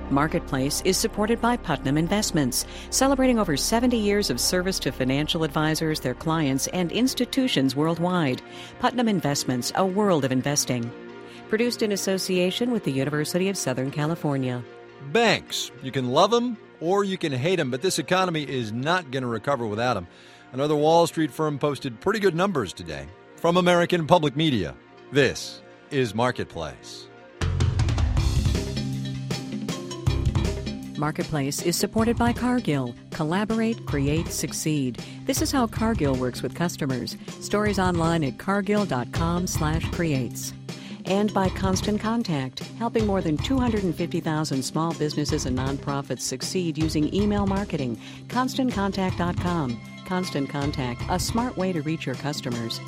Marketplace is supported by Putnam Investments, celebrating over 70 years of service to financial advisors, their clients, and institutions worldwide. Putnam Investments, a world of investing. Produced in association with the University of Southern California. Banks. You can love them or you can hate them, but this economy is not going to recover without them. Another Wall Street firm posted pretty good numbers today. From American Public Media, this is Marketplace. Marketplace is supported by Cargill. Collaborate, create, succeed. This is how Cargill works with customers. Stories online at cargill.com/creates. And by Constant Contact, helping more than 250,000 small businesses and nonprofits succeed using email marketing. ConstantContact.com. Constant Contact, a smart way to reach your customers.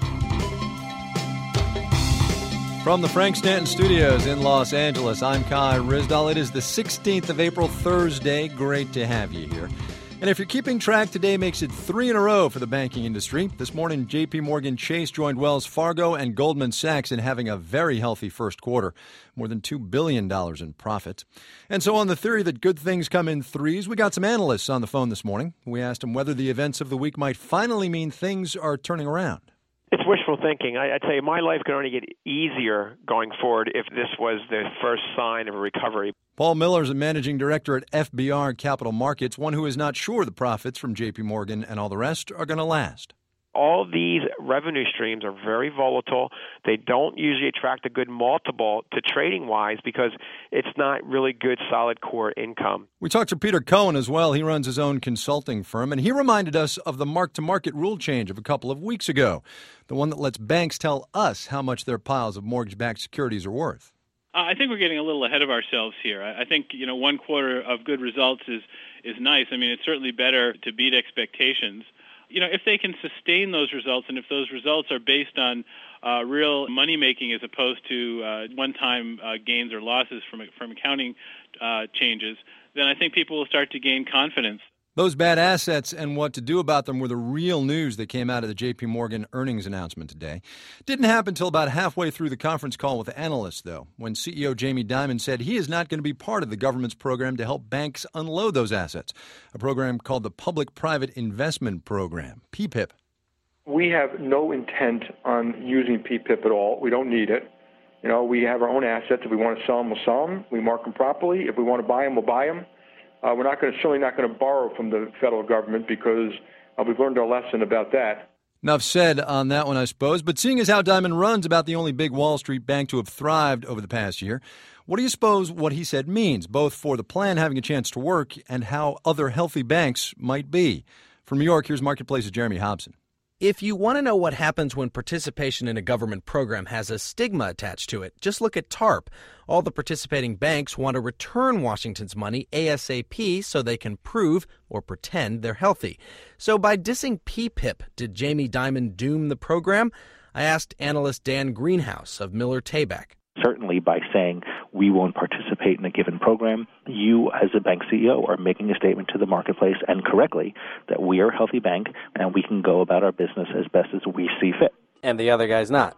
From the Frank Stanton Studios in Los Angeles, I'm Kai Ryssdal. It is the 16th of April, Thursday. Great to have you here. And if you're keeping track, today makes it 3 in a row for the banking industry. This morning, J.P. Morgan Chase joined Wells Fargo and Goldman Sachs in having a very healthy first quarter, more than $2 billion in profit. And so on the theory that good things come in threes, we got some analysts on the phone this morning. We asked them whether the events of the week might finally mean things are turning around. It's wishful thinking. I tell you, my life could only get easier going forward if this was the first sign of a recovery. Paul Miller is a managing director at FBR Capital Markets, one who is not sure the profits from J.P. Morgan and all the rest are going to last. All these revenue streams are very volatile. They don't usually attract a good multiple to trading-wise because it's not really good, solid core income. We talked to Peter Cohen as well. He runs his own consulting firm, and he reminded us of the mark-to-market rule change of a couple of weeks ago, the one that lets banks tell us how much their piles of mortgage-backed securities are worth. I think we're getting a little ahead of ourselves here. I think, one quarter of good results is nice. I mean, it's certainly better to beat expectations. If they can sustain those results and if those results are based on real money-making as opposed to one-time gains or losses from accounting changes, then I think people will start to gain confidence. Those bad assets and what to do about them were the real news that came out of the J.P. Morgan earnings announcement today. Didn't happen until about halfway through the conference call with analysts, though, when CEO Jamie Dimon said he is not going to be part of the government's program to help banks unload those assets, a program called the Public-Private Investment Program, PPIP. We have no intent on using PPIP at all. We don't need it. We have our own assets. If we want to sell them, we'll sell them. We mark them properly. If we want to buy them, we'll buy them. We're certainly not going to borrow from the federal government because we've learned our lesson about that. Enough said on that one, I suppose. But seeing as how Dimon runs about the only big Wall Street bank to have thrived over the past year, what do you suppose what he said means, both for the plan having a chance to work and how other healthy banks might be? From New York, here's Marketplace's Jeremy Hobson. If you want to know what happens when participation in a government program has a stigma attached to it, just look at TARP. All the participating banks want to return Washington's money ASAP so they can prove or pretend they're healthy. So by dissing PPIP, did Jamie Dimon doom the program? I asked analyst Dan Greenhouse of Miller Tabak. Certainly by saying we won't participate in a given program, you as a bank CEO are making a statement to the marketplace, and correctly, that we are a healthy bank and we can go about our business as best as we see fit. And the other guy's not.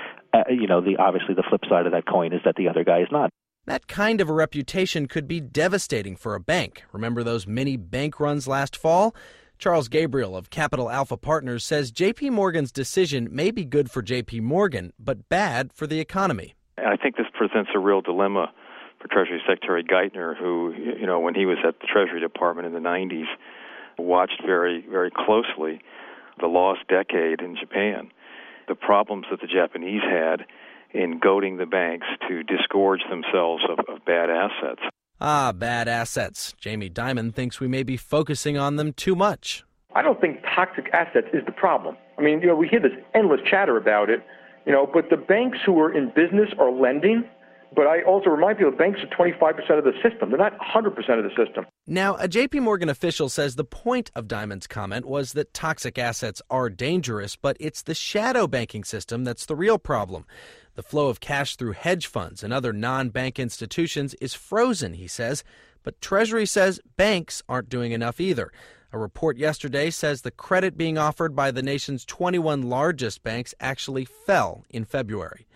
Obviously the flip side of that coin is that the other guy is not. That kind of a reputation could be devastating for a bank. Remember those mini bank runs last fall? Charles Gabriel of Capital Alpha Partners says J.P. Morgan's decision may be good for J.P. Morgan, but bad for the economy. I think this presents a real dilemma for Treasury Secretary Geithner, who, when he was at the Treasury Department in the 90s, watched very, very closely the lost decade in Japan, the problems that the Japanese had in goading the banks to disgorge themselves of bad assets. Ah, bad assets. Jamie Dimon thinks we may be focusing on them too much. I don't think toxic assets is the problem. I mean, we hear this endless chatter about it. But the banks who are in business are lending. But I also remind people banks are 25% of the system. They're not 100% of the system. Now, a J.P. Morgan official says the point of Dimon's comment was that toxic assets are dangerous, but it's the shadow banking system that's the real problem. The flow of cash through hedge funds and other non-bank institutions is frozen, he says. But Treasury says banks aren't doing enough either. A report yesterday says the credit being offered by the nation's 21 largest banks actually fell in February.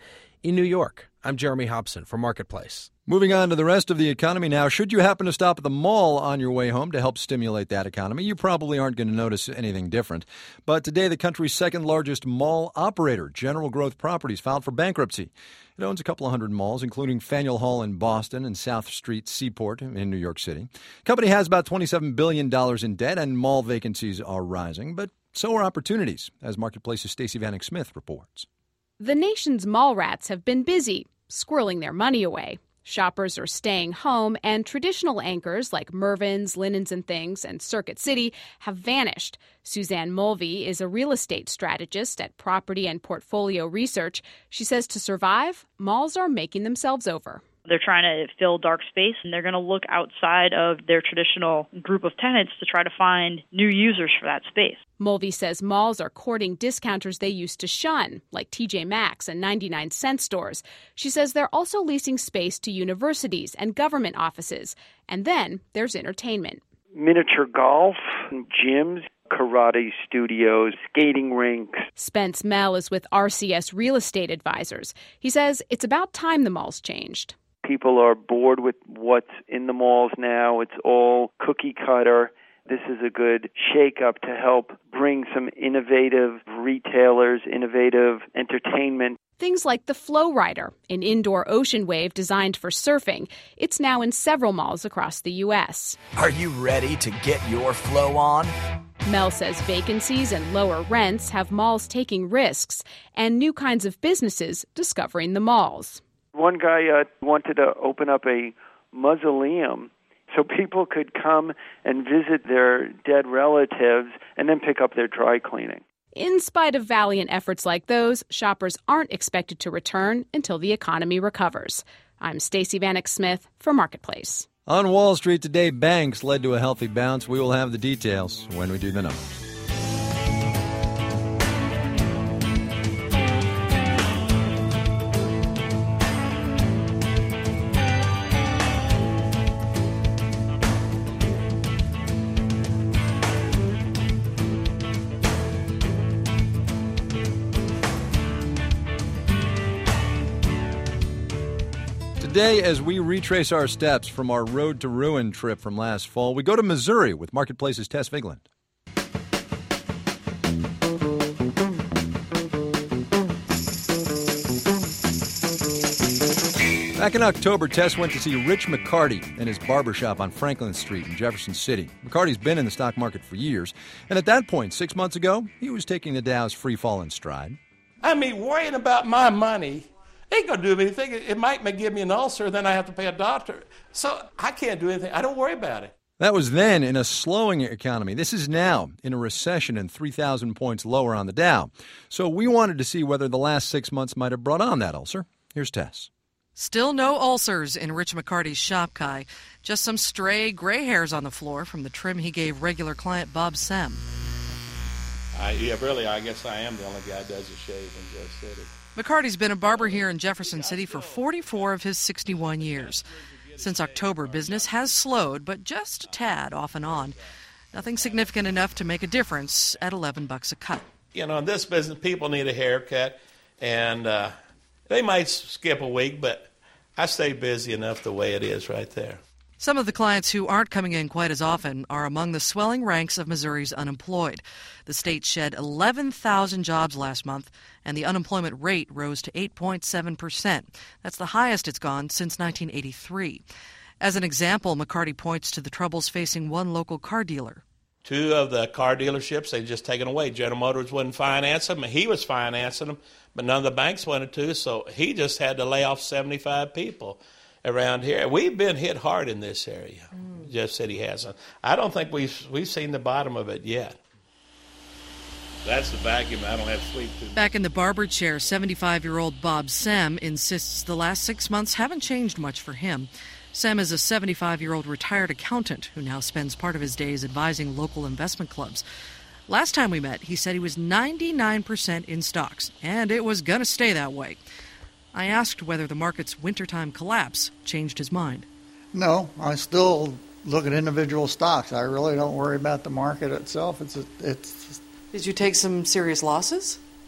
in New York. I'm Jeremy Hobson for Marketplace. Moving on to the rest of the economy now. Should you happen to stop at the mall on your way home to help stimulate that economy, you probably aren't going to notice anything different. But today, the country's second largest mall operator, General Growth Properties, filed for bankruptcy. It owns a couple of hundred malls, including Faneuil Hall in Boston and South Street Seaport in New York City. The company has about $27 billion in debt, and mall vacancies are rising. But so are opportunities, as Marketplace's Stacey Vanek Smith reports. The nation's mall rats have been busy, squirreling their money away. Shoppers are staying home, and traditional anchors like Mervyn's, Linens and Things, and Circuit City have vanished. Suzanne Mulvey is a real estate strategist at Property and Portfolio Research. She says to survive, malls are making themselves over. They're trying to fill dark space, and they're going to look outside of their traditional group of tenants to try to find new users for that space. Mulvey says malls are courting discounters they used to shun, like TJ Maxx and 99-cent stores. She says they're also leasing space to universities and government offices. And then there's entertainment. Miniature golf, gyms, karate studios, skating rinks. Spence Mell is with RCS Real Estate Advisors. He says it's about time the malls changed. People are bored with what's in the malls now. It's all cookie cutter. This is a good shake-up to help bring some innovative retailers, innovative entertainment. Things like the Flow Rider, an indoor ocean wave designed for surfing. It's now in several malls across the U.S. Are you ready to get your flow on? Mel says vacancies and lower rents have malls taking risks and new kinds of businesses discovering the malls. One guy wanted to open up a mausoleum so people could come and visit their dead relatives and then pick up their dry cleaning. In spite of valiant efforts like those, shoppers aren't expected to return until the economy recovers. I'm Stacey Vanek Smith for Marketplace. On Wall Street today, banks led to a healthy bounce. We will have the details when we do the numbers. Today, as we retrace our steps from our Road to Ruin trip from last fall, we go to Missouri with Marketplace's Tess Vigland. Back in October, Tess went to see Rich McCarty in his barbershop on Franklin Street in Jefferson City. McCarty's been in the stock market for years, and at that point, 6 months ago, he was taking the Dow's free fall in stride. Worrying about my money ain't going to do anything. It might give me an ulcer, then I have to pay a doctor. So I can't do anything. I don't worry about it. That was then in a slowing economy. This is now in a recession and 3,000 points lower on the Dow. So we wanted to see whether the last 6 months might have brought on that ulcer. Here's Tess. Still no ulcers in Rich McCarty's shop, Kai. Just some stray gray hairs on the floor from the trim he gave regular client Bob Sem. I guess I am the only guy that does a shave in Jeff City. McCarty's been a barber here in Jefferson City for 44 of his 61 years. Since October, business has slowed, but just a tad off and on. Nothing significant enough to make a difference at $11 a cut. In this business, people need a haircut, and they might skip a week, but I stay busy enough the way it is right there. Some of the clients who aren't coming in quite as often are among the swelling ranks of Missouri's unemployed. The state shed 11,000 jobs last month, and the unemployment rate rose to 8.7%. That's the highest it's gone since 1983. As an example, McCarty points to the troubles facing one local car dealer. 2 of the car dealerships, they just taken away. General Motors wouldn't finance them, and he was financing them, but none of the banks wanted to, so he just had to lay off 75 people. Around here, we've been hit hard in this area. Jeff City hasn't. I don't think we've seen the bottom of it yet. That's the vacuum. I don't have sleep too much. Back in the barber chair, 75-year-old Bob Sem insists the last 6 months haven't changed much for him. Sem is a 75-year-old retired accountant who now spends part of his days advising local investment clubs. Last time we met, he said he was 99% in stocks, and it was going to stay that way. I asked whether the market's wintertime collapse changed his mind. No, I still look at individual stocks. I really don't worry about the market itself. It's Did you take some serious losses?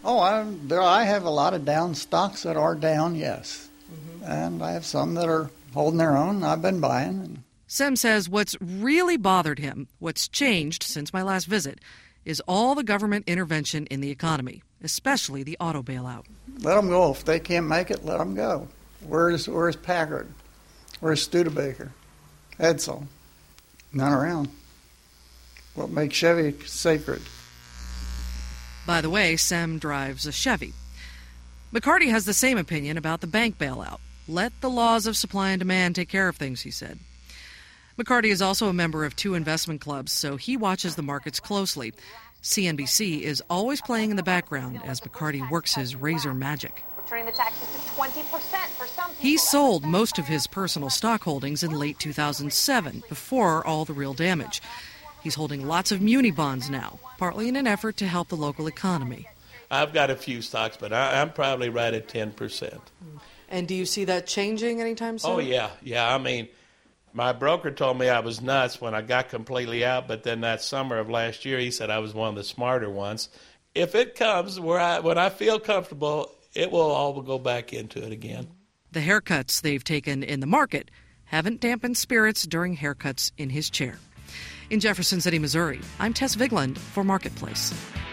Oh, I have a lot of down stocks that are down, yes. Mm-hmm. And I have some that are holding their own. I've been buying. Sem says what's really bothered him, what's changed since my last visit, is all the government intervention in the economy, especially the auto bailout. Let them go. If they can't make it, let them go. Where's Packard? Where's Studebaker? Edsel? None around. What makes Chevy sacred? By the way, Sem drives a Chevy. McCarty has the same opinion about the bank bailout. Let the laws of supply and demand take care of things, he said. McCarty is also a member of 2 investment clubs, so he watches the markets closely. CNBC is always playing in the background as McCarty works his razor magic. Turning the taxes to 20% for some people. He sold most of his personal stock holdings in late 2007, before all the real damage. He's holding lots of muni bonds now, partly in an effort to help the local economy. I've got a few stocks, but I'm probably right at 10%. And do you see that changing anytime soon? Oh, yeah. I mean, my broker told me I was nuts when I got completely out, but then that summer of last year, he said I was one of the smarter ones. If it comes when I feel comfortable, it will all go back into it again. The haircuts they've taken in the market haven't dampened spirits during haircuts in his chair. In Jefferson City, Missouri, I'm Tess Vigland for Marketplace.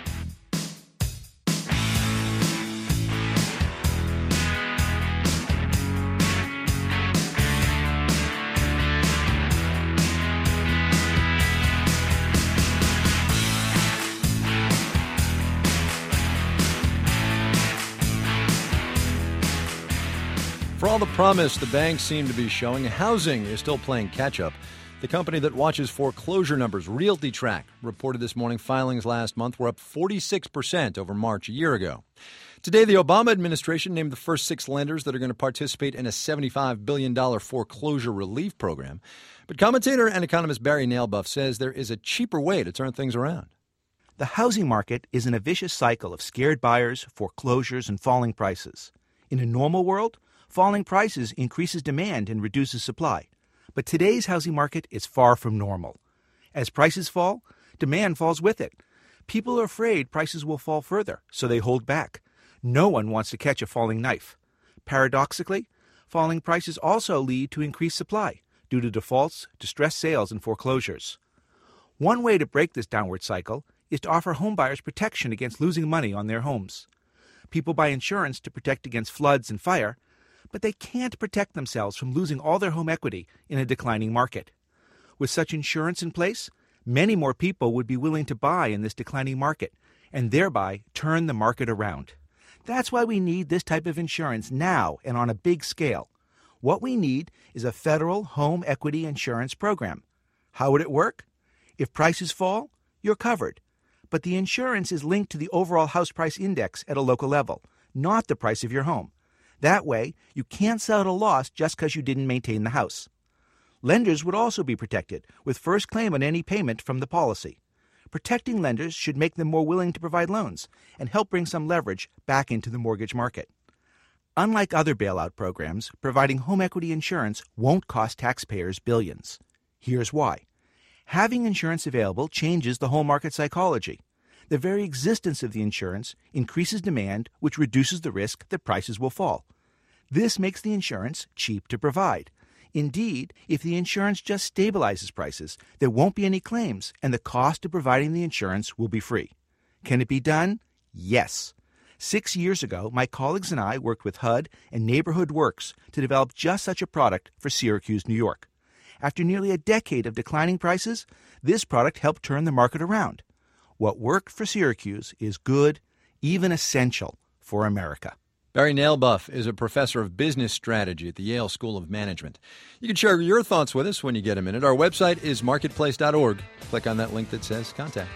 For all the promise the banks seem to be showing, housing is still playing catch-up. The company that watches foreclosure numbers, RealtyTrack, reported this morning filings last month were up 46% over March a year ago. Today, the Obama administration named the first 6 lenders that are going to participate in a $75 billion foreclosure relief program. But commentator and economist Barry Nailbuff says there is a cheaper way to turn things around. The housing market is in a vicious cycle of scared buyers, foreclosures, and falling prices. In a normal world, falling prices increases demand and reduces supply. But today's housing market is far from normal. As prices fall, demand falls with it. People are afraid prices will fall further, so they hold back. No one wants to catch a falling knife. Paradoxically, falling prices also lead to increased supply due to defaults, distressed sales, and foreclosures. One way to break this downward cycle is to offer homebuyers protection against losing money on their homes. People buy insurance to protect against floods and fire, but they can't protect themselves from losing all their home equity in a declining market. With such insurance in place, many more people would be willing to buy in this declining market and thereby turn the market around. That's why we need this type of insurance now and on a big scale. What we need is a federal home equity insurance program. How would it work? If prices fall, you're covered. But the insurance is linked to the overall house price index at a local level, not the price of your home. That way, you can't sell at a loss just because you didn't maintain the house. Lenders would also be protected, with first claim on any payment from the policy. Protecting lenders should make them more willing to provide loans and help bring some leverage back into the mortgage market. Unlike other bailout programs, providing home equity insurance won't cost taxpayers billions. Here's why. Having insurance available changes the home market psychology. The very existence of the insurance increases demand, which reduces the risk that prices will fall. This makes the insurance cheap to provide. Indeed, if the insurance just stabilizes prices, there won't be any claims, and the cost of providing the insurance will be free. Can it be done? Yes. 6 years ago, my colleagues and I worked with HUD and Neighborhood Works to develop just such a product for Syracuse, New York. After nearly a decade of declining prices, this product helped turn the market around. What worked for Syracuse is good, even essential, for America. Barry Nailbuff is a professor of business strategy at the Yale School of Management. You can share your thoughts with us when you get a minute. Our website is marketplace.org. Click on that link that says Contact.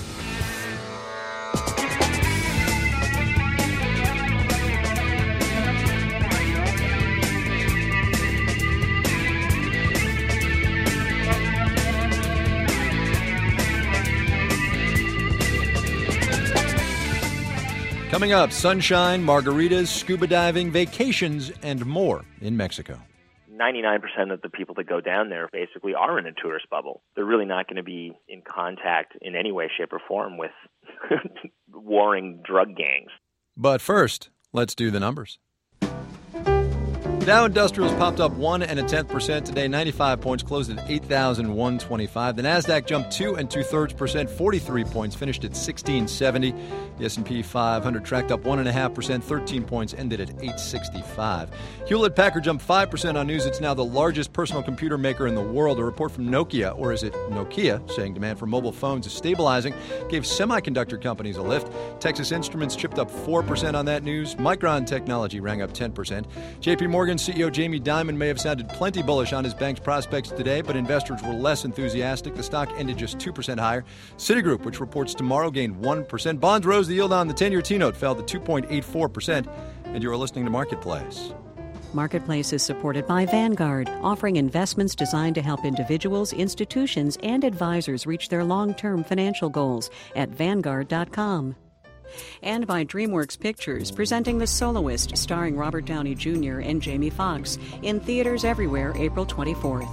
Coming up, sunshine, margaritas, scuba diving, vacations, and more in Mexico. 99% of the people that go down there basically are in a tourist bubble. They're really not going to be in contact in any way, shape, or form with warring drug gangs. But first, let's do the numbers. Dow Industrials popped up 1.1% today, 95 points, closed at 8,125. The Nasdaq jumped 2 2/3%, 43 points, finished at 1670. The S&P 500 tracked up 1.5%, 13 points, ended at 865. Hewlett-Packard jumped 5% on news. It's now the largest personal computer maker in the world. A report from Nokia, or is it Nokia, saying demand for mobile phones is stabilizing, gave semiconductor companies a lift. Texas Instruments chipped up 4% on that news. Micron Technology rang up 10%. JP Morgan CEO Jamie Dimon may have sounded plenty bullish on his bank's prospects today, but investors were less enthusiastic. The stock ended just 2% higher. Citigroup, which reports tomorrow, gained 1%. Bonds rose. The yield on the 10-year T-note fell to 2.84%. And you are listening to Marketplace. Marketplace is supported by Vanguard, offering investments designed to help individuals, institutions, and advisors reach their long-term financial goals at Vanguard.com. And by DreamWorks Pictures, presenting The Soloist, starring Robert Downey Jr. and Jamie Foxx, in theaters everywhere April 24th.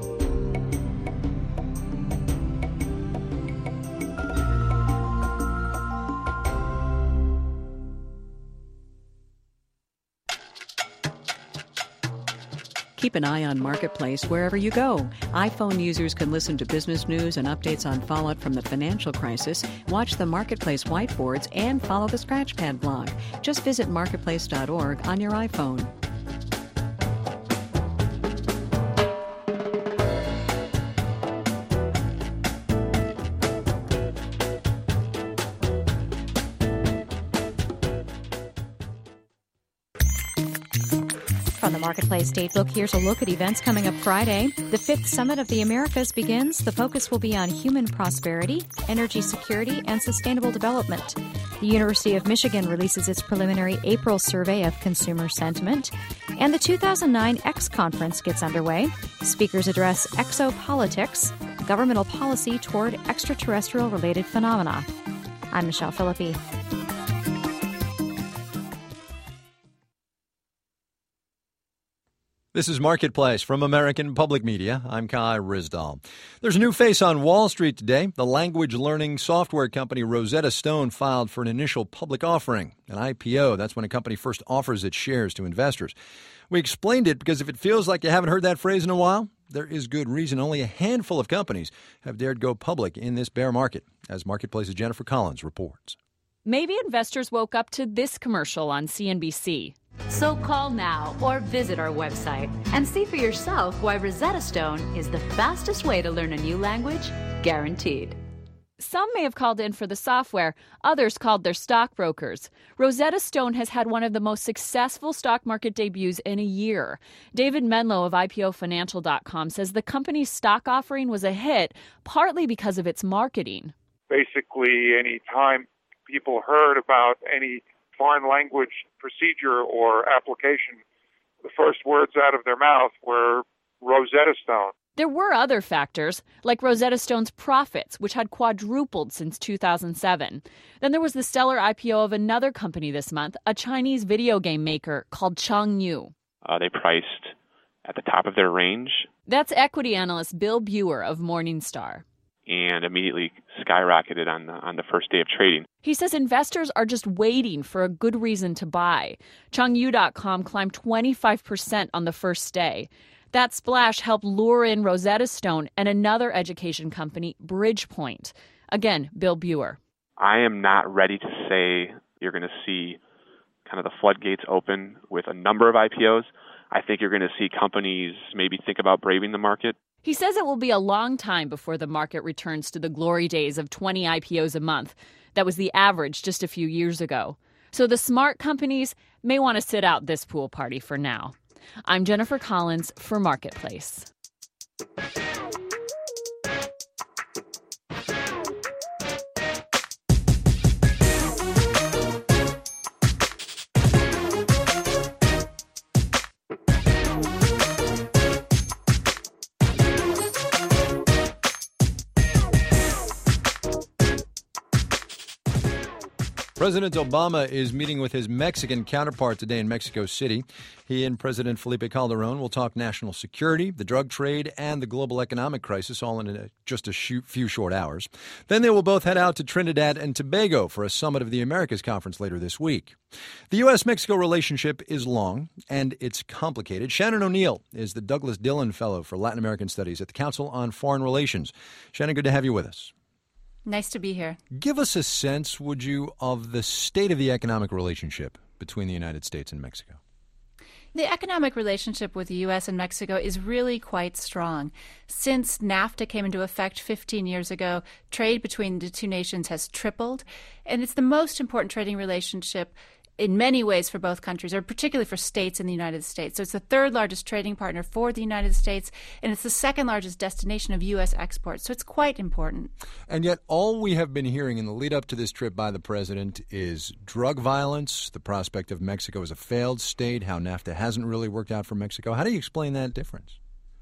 Keep an eye on Marketplace wherever you go. iPhone users can listen to business news and updates on fallout from the financial crisis, watch the Marketplace whiteboards, and follow the Scratchpad blog. Just visit marketplace.org on your iPhone. From the Marketplace Datebook, here's a look at events coming up Friday. The 5th Summit of the Americas begins. The focus will be on human prosperity, energy security, and sustainable development. The University of Michigan releases its preliminary April survey of consumer sentiment. And the 2009 X Conference gets underway. Speakers address exopolitics, governmental policy toward extraterrestrial-related phenomena. I'm Michelle Philippi. This is Marketplace from American Public Media. I'm Kai Ryssdal. There's a new face on Wall Street today. The language learning software company Rosetta Stone filed for an initial public offering, an IPO. That's when a company first offers its shares to investors. We explained it because if it feels like you haven't heard that phrase in a while, there is good reason. Only a handful of companies have dared go public in this bear market, as Marketplace's Jennifer Collins reports. Maybe investors woke up to this commercial on CNBC. So call now or visit our website and see for yourself why Rosetta Stone is the fastest way to learn a new language, guaranteed. Some may have called in for the software. Others called their stockbrokers. Rosetta Stone has had one of the most successful stock market debuts in a year. David Menlo of IPOFinancial.com says the company's stock offering was a hit, partly because of its marketing. Basically, any time people heard about any foreign language procedure or application, the first words out of their mouth were Rosetta Stone. There were other factors, like Rosetta Stone's profits, which had quadrupled since 2007. Then there was the stellar IPO of another company this month, a Chinese video game maker called Changyou. They priced at the top of their range. That's equity analyst Bill Buer of Morningstar. And immediately skyrocketed on the first day of trading. He says investors are just waiting for a good reason to buy. Changyou.com climbed 25% on the first day. That splash helped lure in Rosetta Stone and another education company, Bridgepoint. Again, Bill Buer. I am not ready to say you're going to see kind of the floodgates open with a number of IPOs. I think you're going to see companies maybe think about braving the market. He says it will be a long time before the market returns to the glory days of 20 IPOs a month. That was the average just a few years ago. So the smart companies may want to sit out this pool party for now. I'm Jennifer Collins for Marketplace. President Obama is meeting with his Mexican counterpart today in Mexico City. He and President Felipe Calderon will talk national security, the drug trade, and the global economic crisis, all in just a few short hours. Then they will both head out to Trinidad and Tobago for a Summit of the Americas conference later this week. The U.S.-Mexico relationship is long, and it's complicated. Shannon O'Neill is the Douglas Dillon Fellow for Latin American Studies at the Council on Foreign Relations. Shannon, good to have you with us. Nice to be here. Give us a sense, would you, of the state of the economic relationship between the United States and Mexico? The economic relationship with the U.S. and Mexico is really quite strong. Since NAFTA came into effect 15 years ago, trade between the two nations has tripled, and it's the most important trading relationship in many ways for both countries, or particularly for states in the United States. So it's the third largest trading partner for the United States, and it's the second largest destination of U.S. exports. So it's quite important. And yet all we have been hearing in the lead up to this trip by the president is drug violence, the prospect of Mexico as a failed state, how NAFTA hasn't really worked out for Mexico. How do you explain that difference?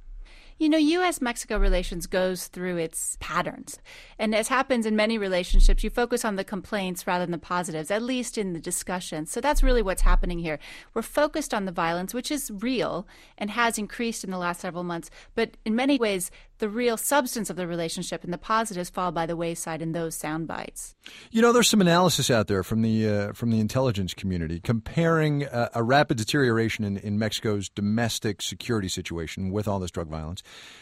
You know, U.S.-Mexico relations goes through its patterns. And as happens in many relationships, you focus on the complaints rather than the positives, at least in the discussion. So that's really what's happening here. We're focused on the violence, which is real and has increased in the last several months. But in many ways, the real substance of the relationship and the positives fall by the wayside in those sound bites. You know, there's some analysis out there from the intelligence community comparing a rapid deterioration in Mexico's domestic security situation with all this drug violence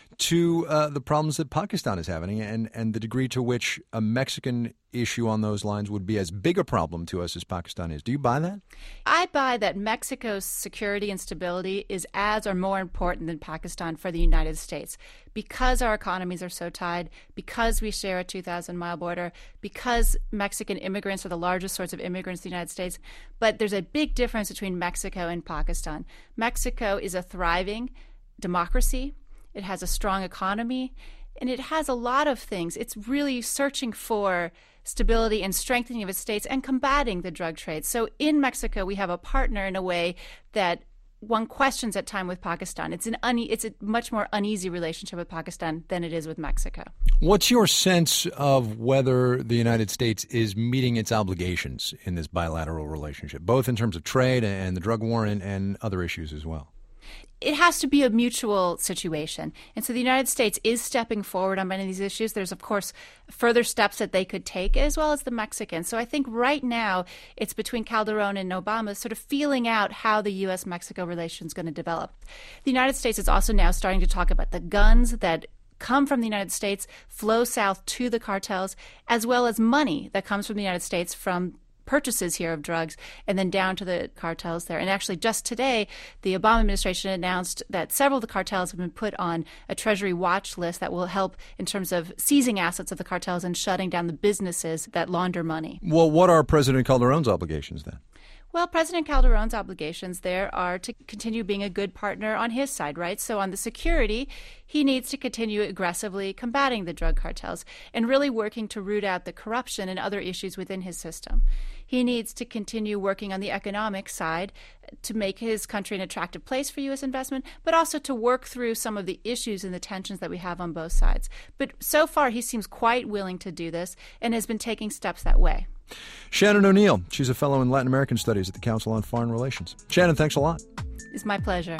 to the problems that Pakistan is having and the degree to which a Mexican issue on those lines would be as big a problem to us as Pakistan is. Do you buy that? I buy that Mexico's security and stability is as or more important than Pakistan for the United States because our economies are so tied, because we share a 2,000-mile border, because Mexican immigrants are the largest source of immigrants in the United States. But there's a big difference between Mexico and Pakistan. Mexico is a thriving democracy. It has a strong economy, and it has a lot of things. It's really searching for stability and strengthening of its states and combating the drug trade. So in Mexico, we have a partner in a way that one questions at time with Pakistan. It's a much more uneasy relationship with Pakistan than it is with Mexico. What's your sense of whether the United States is meeting its obligations in this bilateral relationship, both in terms of trade and the drug war and other issues as well? It has to be a mutual situation. And so the United States is stepping forward on many of these issues. There's, of course, further steps that they could take, as well as the Mexicans. So I think right now it's between Calderon and Obama sort of feeling out how the U.S.-Mexico relation is going to develop. The United States is also now starting to talk about the guns that come from the United States, flow south to the cartels, as well as money that comes from the United States from purchases here of drugs and then down to the cartels there. And actually just today, the Obama administration announced that several of the cartels have been put on a Treasury watch list that will help in terms of seizing assets of the cartels and shutting down the businesses that launder money. Well, what are President Calderon's obligations then? Well, President Calderon's obligations there are to continue being a good partner on his side, right? So on the security, he needs to continue aggressively combating the drug cartels and really working to root out the corruption and other issues within his system. He needs to continue working on the economic side to make his country an attractive place for U.S. investment, but also to work through some of the issues and the tensions that we have on both sides. But so far, he seems quite willing to do this and has been taking steps that way. Shannon O'Neill. She's a fellow in Latin American Studies at the Council on Foreign Relations. Shannon, thanks a lot. It's my pleasure.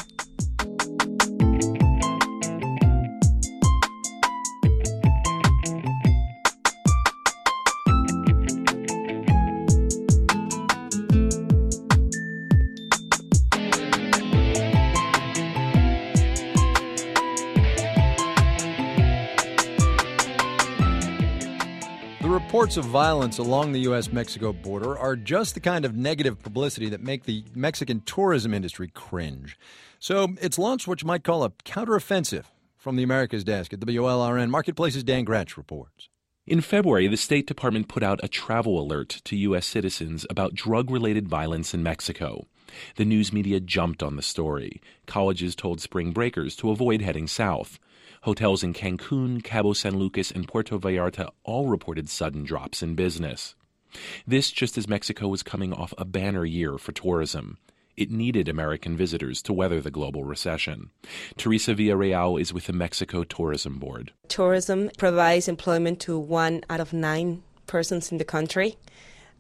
Reports of violence along the U.S.-Mexico border are just the kind of negative publicity that make the Mexican tourism industry cringe. So it's launched what you might call a counteroffensive. From the Americas desk at WLRN, Marketplace's Dan Gratch reports. In February, the State Department put out a travel alert to U.S. citizens about drug-related violence in Mexico. The news media jumped on the story. Colleges told spring breakers to avoid heading south. Hotels in Cancun, Cabo San Lucas, and Puerto Vallarta all reported sudden drops in business. This just as Mexico was coming off a banner year for tourism. It needed American visitors to weather the global recession. Teresa Villarreal is with the Mexico Tourism Board. Tourism provides employment to 1 out of 9 persons in the country.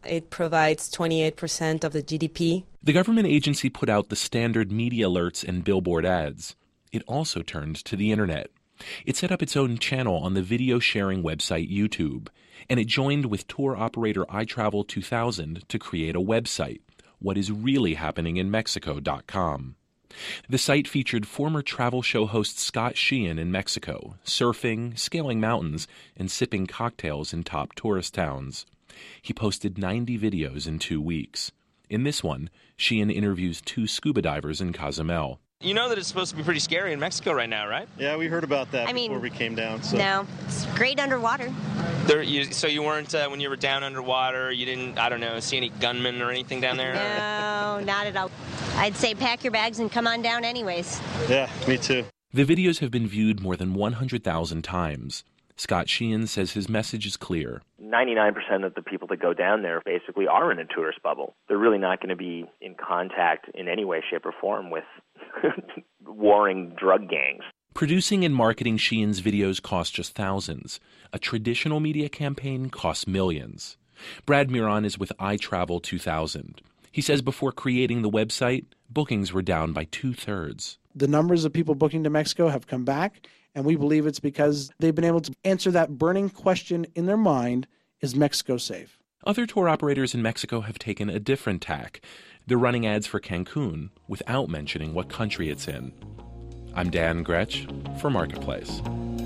It provides 28% of the GDP. The government agency put out the standard media alerts and billboard ads. It also turned to the internet. It set up its own channel on the video sharing website YouTube, and it joined with tour operator iTravel 2000 to create a website, whatisreallyhappeninginmexico.com. The site featured former travel show host Scott Sheehan in Mexico, surfing, scaling mountains, and sipping cocktails in top tourist towns. He posted 90 videos in 2 weeks. In this one, Sheehan interviews 2 scuba divers in Cozumel. You know that it's supposed to be pretty scary in Mexico right now, right? Yeah, we heard about that before we came down. So. No, it's great underwater. So you weren't, when you were down underwater, you didn't, I don't know, see any gunmen or anything down there? No, not at all. I'd say pack your bags and come on down anyways. Yeah, me too. The videos have been viewed more than 100,000 times. Scott Sheehan says his message is clear. 99% of the people that go down there basically are in a tourist bubble. They're really not going to be in contact in any way, shape, or form with warring drug gangs. Producing and marketing Sheehan's videos cost just thousands. A traditional media campaign costs millions. Brad Miron is with iTravel 2000. He says before creating the website, bookings were down by 2/3. The numbers of people booking to Mexico have come back, and we believe it's because they've been able to answer that burning question in their mind, is Mexico safe? Other tour operators in Mexico have taken a different tack. They're running ads for Cancun without mentioning what country it's in. I'm Dan Gretsch for Marketplace.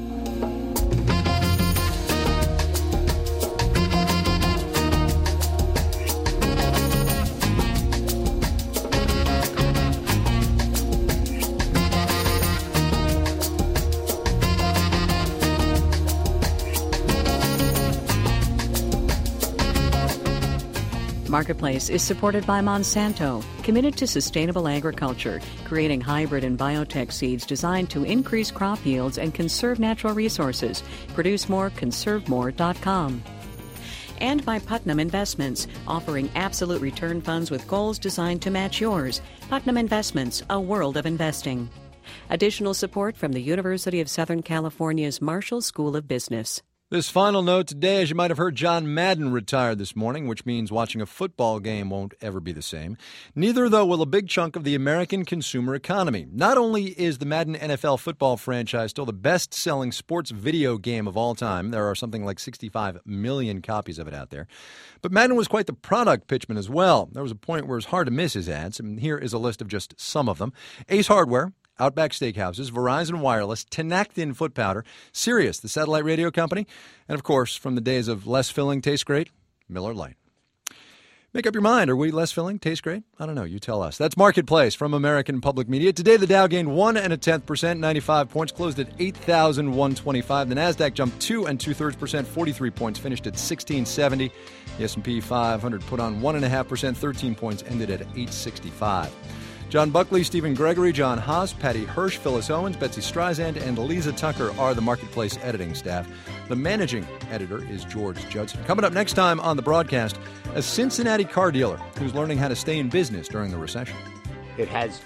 Marketplace is supported by Monsanto, committed to sustainable agriculture, creating hybrid and biotech seeds designed to increase crop yields and conserve natural resources. Produce more, conservemore.com. And by Putnam Investments, offering absolute return funds with goals designed to match yours. Putnam Investments, a world of investing. Additional support from the University of Southern California's Marshall School of Business. This final note today, as you might have heard, John Madden retired this morning, which means watching a football game won't ever be the same. Neither, though, will a big chunk of the American consumer economy. Not only is the Madden NFL football franchise still the best-selling sports video game of all time, there are something like 65 million copies of it out there, but Madden was quite the product pitchman as well. There was a point where it's hard to miss his ads, and here is a list of just some of them. Ace Hardware, Outback Steakhouses, Verizon Wireless, Tinactin Foot Powder, Sirius, the satellite radio company, and, of course, from the days of less filling, tastes great, Miller Lite. Make up your mind. Are we less filling? Taste great? I don't know. You tell us. That's Marketplace from American Public Media. Today, the Dow gained 1 0.1%, 95 points, closed at 8,125. The Nasdaq jumped 2 2/3%, 43 points, finished at 1670. The S&P 500 put on 1.5%, 13 points, ended at 865. John Buckley, Stephen Gregory, John Haas, Patty Hirsch, Phyllis Owens, Betsy Streisand, and Lisa Tucker are the Marketplace editing staff. The managing editor is George Judson. Coming up next time on the broadcast, a Cincinnati car dealer who's learning how to stay in business during the recession. It has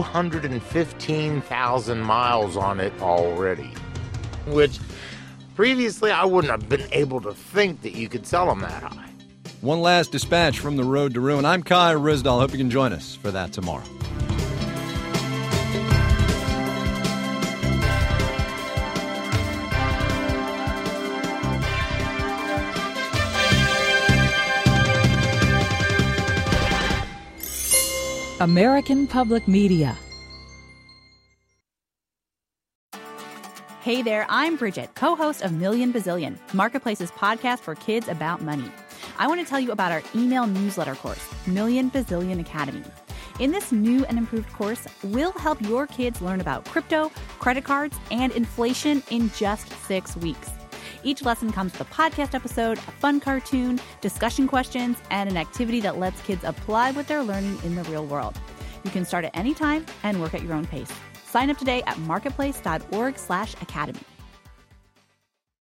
215,000 miles on it already, which previously I wouldn't have been able to think that you could sell them that high. One last dispatch from the road to ruin. I'm Kai Ryssdal. Hope you can join us for that tomorrow. American Public Media. Hey there, I'm Bridget, co-host of Million Bazillion, Marketplace's podcast for kids about money. I want to tell you about our email newsletter course, Million Bazillion Academy. In this new and improved course, we'll help your kids learn about crypto, credit cards, and inflation in just 6 weeks. Each lesson comes with a podcast episode, a fun cartoon, discussion questions, and an activity that lets kids apply what they're learning in the real world. You can start at any time and work at your own pace. Sign up today at marketplace.org/academy.